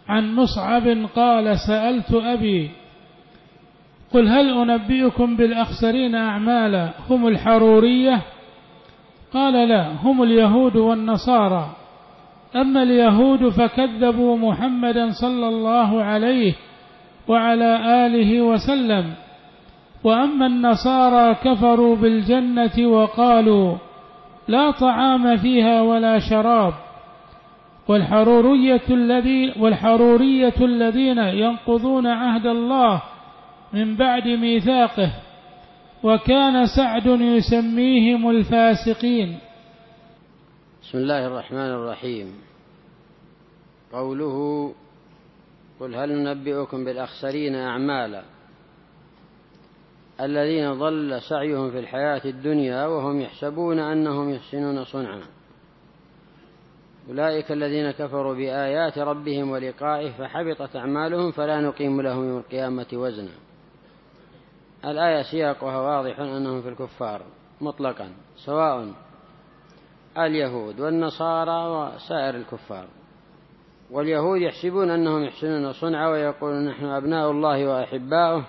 عن مصعب قال سألت أبي قل هل أنبئكم بالأخسرين أعمالا هم الحرورية؟ قال لا، هم اليهود والنصارى. أما اليهود فكذبوا محمدا صلى الله عليه وعلى آله وسلم، وأما النصارى كفروا بالجنة وقالوا لا طعام فيها ولا شراب. والحرورية الذين ينقضون عهد الله من بعد ميثاقه، وكان سعد يسميهم الفاسقين. بسم الله الرحمن الرحيم. قوله قل هل ننبئكم بالأخسرين أعمالا الذين ضل سعيهم في الحياة الدنيا وهم يحسبون أنهم يحسنون صنعا، أولئك الذين كفروا بآيات ربهم ولقائه فحبطت أعمالهم فلا نقيم لهم يوم القيامة وزنا. الآية سياقها واضح أنهم في الكفار مطلقا، سواء اليهود والنصارى وسائر الكفار. واليهود يحسبون أنهم يحسنون صنعا ويقولون نحن أبناء الله وأحباؤه،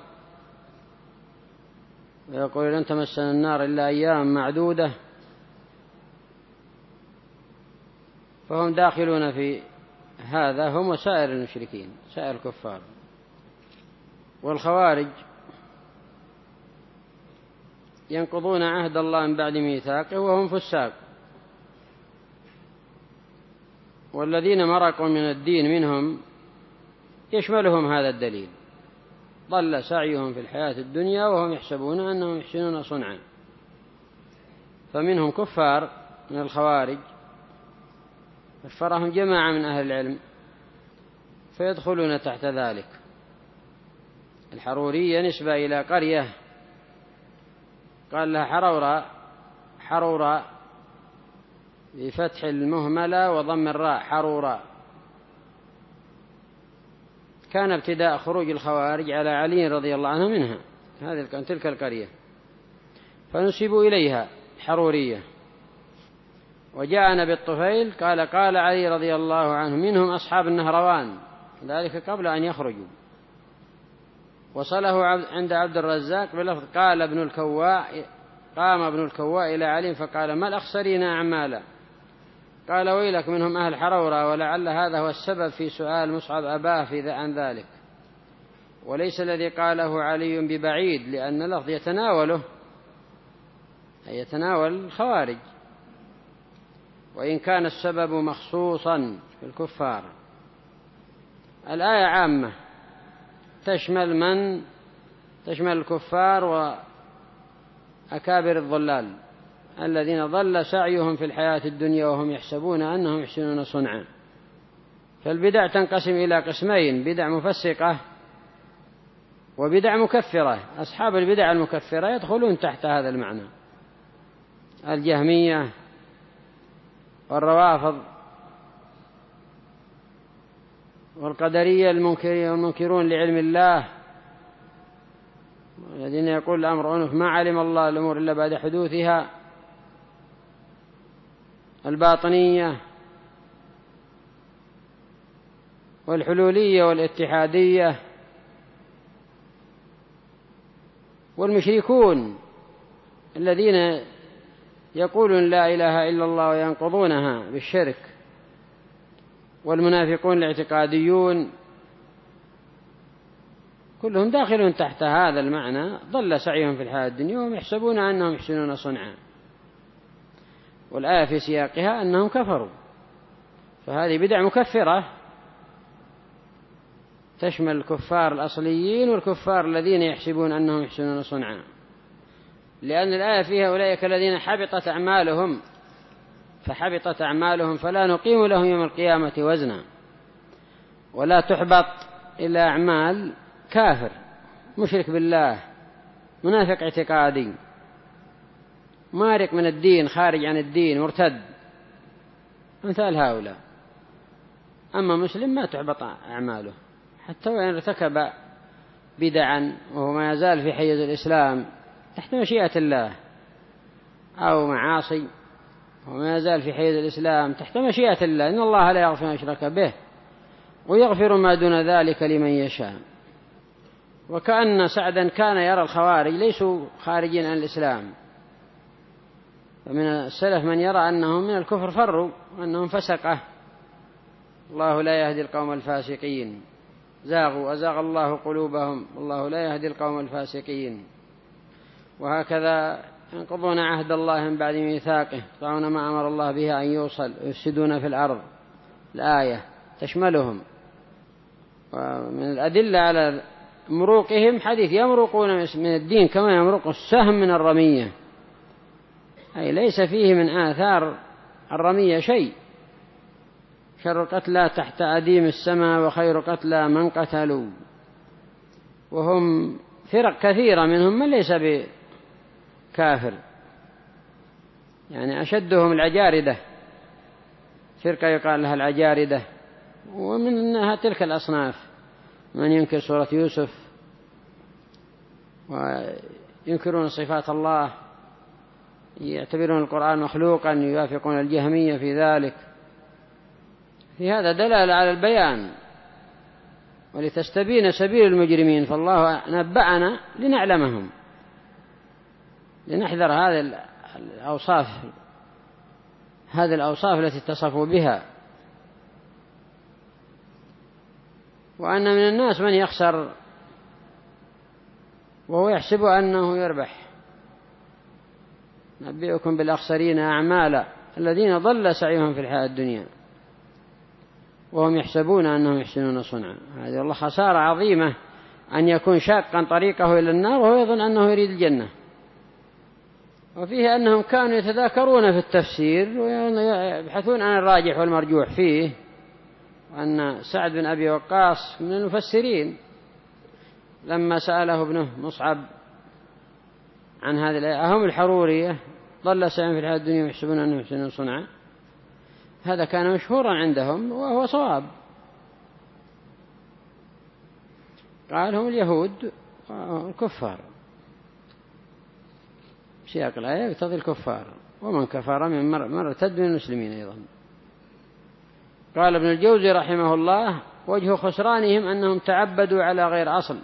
ويقولون لن تمسنا النار إلا أيام معدودة، فهم داخلون في هذا هم وسائر المشركين سائر الكفار. والخوارج ينقضون عهد الله من بعد ميثاقه وهم فساق، والذين مرقوا من الدين منهم يشملهم هذا الدليل، ضل سعيهم في الحياة الدنيا وهم يحسبون أنهم يحسنون صنعا. فمنهم كفار من الخوارج كفرهم جماعة من أهل العلم فيدخلون تحت ذلك. الحرورية نسبة إلى قرية قال لها حرورة بفتح المهملة وضم الراء حرورة. كان ابتداء خروج الخوارج على علي رضي الله عنه منها تلك القرية، فنسبوا إليها حرورية. وجاء نبي الطفيل قال علي رضي الله عنه منهم أصحاب النهروان، ذلك قبل أن يخرجوا. وصله عند عبد الرزاق بلفظ قام ابن الكواء إلى علي فقال ما الأخسرين أعمالا؟ قال ويلك منهم أهل حرورة. ولعل هذا هو السبب في سؤال مصعب أباه عن ذلك، وليس الذي قاله علي ببعيد، لأن اللفظ يتناول الخوارج، وإن كان السبب مخصوصا في الكفار. الآية عامة تشمل الكفار وأكابر الضلال الذين ضل سعيهم في الحياة الدنيا وهم يحسبون أنهم يحسنون صنعا. فالبدع تنقسم إلى قسمين: بدع مفسقة وبدع مكفرة. أصحاب البدع المكفرة يدخلون تحت هذا المعنى: الجهمية والروافض والقدرية المنكرون لعلم الله، الذين يقول الأمر عنف ما علم الله الأمور إلا بعد حدوثها، الباطنية والحلولية والاتحادية، والمشركون الذين يقولون لا إله إلا الله وينقضونها بالشرك، والمنافقون الاعتقاديون، كلهم داخلون تحت هذا المعنى: ضل سعيهم في الحياة الدنيا وهم يحسبون أنهم يحسنون صنعا. والآية في سياقها أنهم كفروا، فهذه بدع مكفرة تشمل الكفار الأصليين والكفار الذين يحسبون أنهم يحسنون صنعا، لأن الآية فيها أولئك الذين حبطت أعمالهم فلا نقيم لهم يوم القيامة وزنا. ولا تحبط إلا أعمال كافر مشرك بالله منافق اعتقادي مارق من الدين خارج عن الدين مرتد، مثال هؤلاء. أما مسلم ما تحبط أعماله حتى وإن ارتكب بدعا وهو ما يزال في حيز الإسلام تحت مشيئة الله، أو معاصي وما يزال في حيز الإسلام تحت مشيئة الله، إن الله لا يغفر أن يشرك به ويغفر ما دون ذلك لمن يشاء. وكأن سعدا كان يرى الخوارج ليسوا خارجين عن الإسلام، فمن السلف من يرى أنهم من الكفر فروا وأنهم فسقة. الله لا يهدي القوم الفاسقين، زاغوا أزاغ الله قلوبهم والله لا يهدي القوم الفاسقين. وهكذا ينقضون عهد الله من بعد ميثاقه، يقطعون ما أمر الله به أن يوصل، ويفسدون في الأرض. الآية تشملهم. ومن الأدلة على مروقهم حديث يمرقون من الدين كما يمرق السهم من الرمية، أي ليس فيه من آثار الرمية شيء. شر قتلى تحت أديم السماء وخير قتلى من قتلوا. وهم فرق كثيرة، منهم من ليس بكافر، يعني أشدهم العجاردة، فرقة يقال لها العجاردة، ومنها تلك الأصناف من ينكر سورة يوسف وينكرون صفات الله، يعتبرون القرآن مخلوقا، يوافقون الجهمية في ذلك. في هذا دلالة على البيان ولتستبين سبيل المجرمين، فالله نبأنا لنعلمهم، لنحذر هذه الأوصاف التي اتصفوا بها. وأن من الناس من يخسر وهو يحسب أنه يربح. نبئكم بالأخسرين أعمالا الذين ضل سعيهم في الحياة الدنيا وهم يحسبون أنهم يحسنون صنعا. هذه والله خسارة عظيمة، أن يكون شاقا طريقه إلى النار وهو يظن أنه يريد الجنة. وفيه أنهم كانوا يتذاكرون في التفسير ويبحثون عن الراجح والمرجوح فيه، وأن سعد بن أبي وقاص من المفسرين لما سأله ابنه مصعب عن هذه الآية أهم الحرورية ضل سعيهم في الحياة الدنيا ويحسبون أنهم يحسنون صنعا، هذا كان مشهورا عندهم وهو صواب. قال هم اليهود والكفار، سياق الآية يقتضي الكفار، ومن كفر من مرتد من المسلمين أيضا. قال ابن الجوزي رحمه الله: وجه خسرانهم أنهم تعبدوا على غير أصل،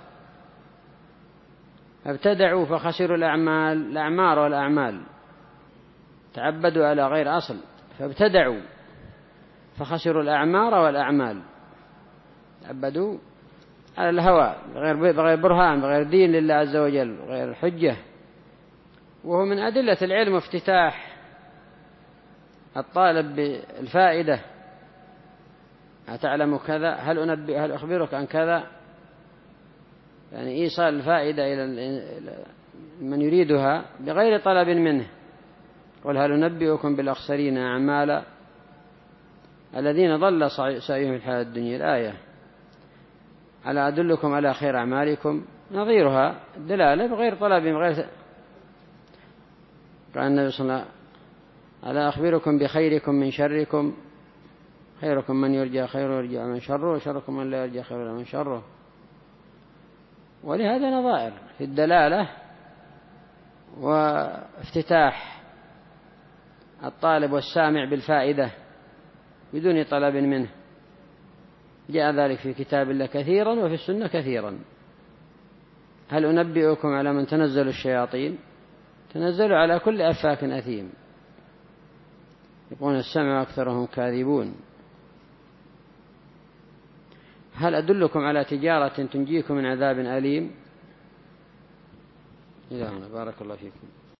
ابتدعوا فخسروا الأعمار والأعمال. تعبدوا على غير أصل فابتدعوا فخسروا الأعمار والأعمال. تعبدوا على الهوى بغير برهان، بغير دين لله عز وجل، بغير حجة. وهو من أدلة العلم وافتتاح الطالب بالفائدة: أتعلم كذا؟ هل أخبرك عن كذا؟ يعني إيصال الفائدة إلى من يريدها بغير طلب منه. قل هل ننبئكم بالأخسرين أعمالا الذين ضل سعيهم في الحياة الدنيا. الآية: ألا أدلكم على خير أعمالكم، نظيرها الدلالة بغير طلب بغير. قال النبي صلى الله عليه وسلم: ألا أخبركم بخيركم من شركم، خيركم من يرجى خير ويرجى من شره، وشركم من لا يرجى خير من شره. ولهذا نظائر في الدلالة وافتتاح الطالب والسامع بالفائدة بدون طلب منه. جاء ذلك في كتاب الله كثيرا وفي السنة كثيرا. هل أنبئكم على من تنزل الشياطين؟ تنزلوا على كل أفاك أثيم، يقولون السمع أكثرهم كاذبون. هل أدلكم على تجارة تنجيكم من عذاب أليم؟ إلى هنا، بارك الله فيكم.